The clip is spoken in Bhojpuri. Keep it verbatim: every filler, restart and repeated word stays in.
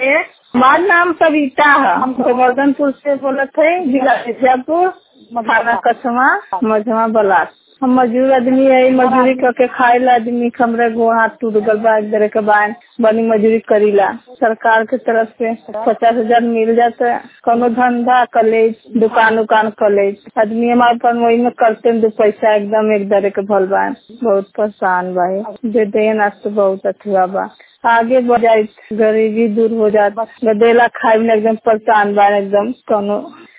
है। हमारा नाम सविता है। हम गोवर्धनपुर से बोलत है, जिला मिर्जापुर, थाना कसमा, मझवा ब्लॉक। हम मजदूर आदमी है, मजदूरी करके खाएला आदमी। हमरे गोड़ हाथ टूट गल बा, एक दरे के बाद बनी मजदूरी करीला। सरकार के तरफ से पचास हजार मिल जाता है। कोनो धंधा कले, दुकान उकान कले आदमी हमारे पर वही में करते दो पैसा एकदम एक दरे के भल बा। बहुत परेशान भाई, दे दे ना तो बहुत अच्छा बा। आगे बढ़ जाए, गरीबी दूर हो जाता। गदेला खाए में एकदम परेशान बा एकदम कोनो।